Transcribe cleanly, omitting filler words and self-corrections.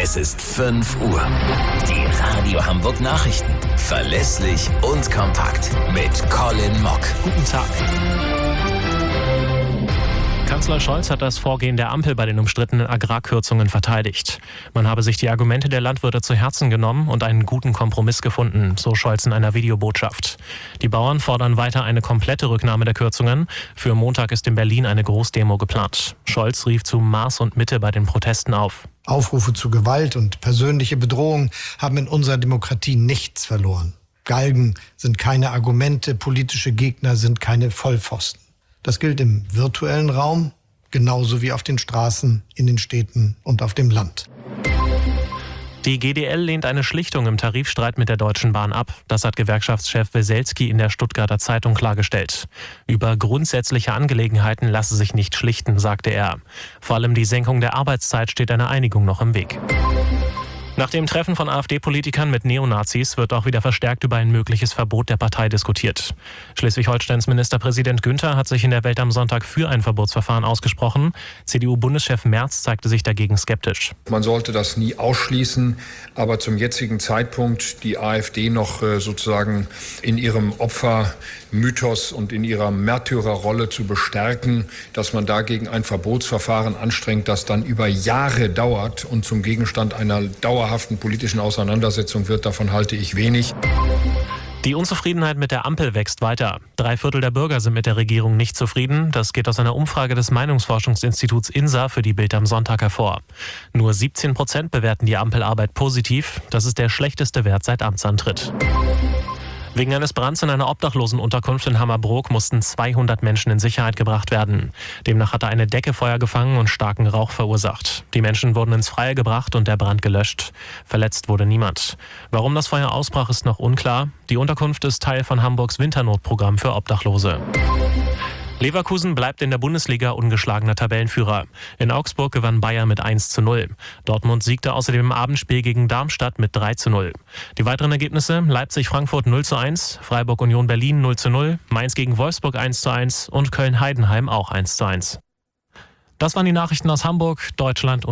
Es ist 5 Uhr. Die Radio Hamburg Nachrichten. Verlässlich und kompakt. Mit Colin Mock. Guten Tag. Kanzler Scholz hat das Vorgehen der Ampel bei den umstrittenen Agrarkürzungen verteidigt. Man habe sich die Argumente der Landwirte zu Herzen genommen und einen guten Kompromiss gefunden, so Scholz in einer Videobotschaft. Die Bauern fordern weiter eine komplette Rücknahme der Kürzungen. Für Montag ist in Berlin eine Großdemo geplant. Scholz rief zu Maß und Mitte bei den Protesten auf. Aufrufe zu Gewalt und persönliche Bedrohung haben in unserer Demokratie nichts verloren. Galgen sind keine Argumente, politische Gegner sind keine Vollpfosten. Das gilt im virtuellen Raum, genauso wie auf den Straßen, in den Städten und auf dem Land. Die GDL lehnt eine Schlichtung im Tarifstreit mit der Deutschen Bahn ab. Das hat Gewerkschaftschef Weselski in der Stuttgarter Zeitung klargestellt. Über grundsätzliche Angelegenheiten lasse sich nicht schlichten, sagte er. Vor allem die Senkung der Arbeitszeit steht einer Einigung noch im Weg. Nach dem Treffen von AfD-Politikern mit Neonazis wird auch wieder verstärkt über ein mögliches Verbot der Partei diskutiert. Schleswig-Holsteins Ministerpräsident Günther hat sich in der Welt am Sonntag für ein Verbotsverfahren ausgesprochen. CDU-Bundeschef Merz zeigte sich dagegen skeptisch. Man sollte das nie ausschließen, aber zum jetzigen Zeitpunkt die AfD noch sozusagen in ihrem Opfermythos und in ihrer Märtyrerrolle zu bestärken, dass man dagegen ein Verbotsverfahren anstrengt, das dann über Jahre dauert und zum Gegenstand einer dauerhaften politischen Auseinandersetzung wird, davon halte ich wenig. Die Unzufriedenheit mit der Ampel wächst weiter. 3/4 der Bürger sind mit der Regierung nicht zufrieden. Das geht aus einer Umfrage des Meinungsforschungsinstituts INSA für die Bild am Sonntag hervor. Nur 17% bewerten die Ampelarbeit positiv. Das ist der schlechteste Wert seit Amtsantritt. Wegen eines Brands in einer Obdachlosenunterkunft in Hammerbrook mussten 200 Menschen in Sicherheit gebracht werden. Demnach hatte eine Decke Feuer gefangen und starken Rauch verursacht. Die Menschen wurden ins Freie gebracht und der Brand gelöscht. Verletzt wurde niemand. Warum das Feuer ausbrach, ist noch unklar. Die Unterkunft ist Teil von Hamburgs Winternotprogramm für Obdachlose. Leverkusen bleibt in der Bundesliga ungeschlagener Tabellenführer. In Augsburg gewann Bayern mit 1:0. Dortmund siegte außerdem im Abendspiel gegen Darmstadt mit 3:0. Die weiteren Ergebnisse: Leipzig-Frankfurt 0:1, Freiburg-Union Berlin 0:0, Mainz gegen Wolfsburg 1:1 und Köln-Heidenheim auch 1:1. Das waren die Nachrichten aus Hamburg, Deutschland und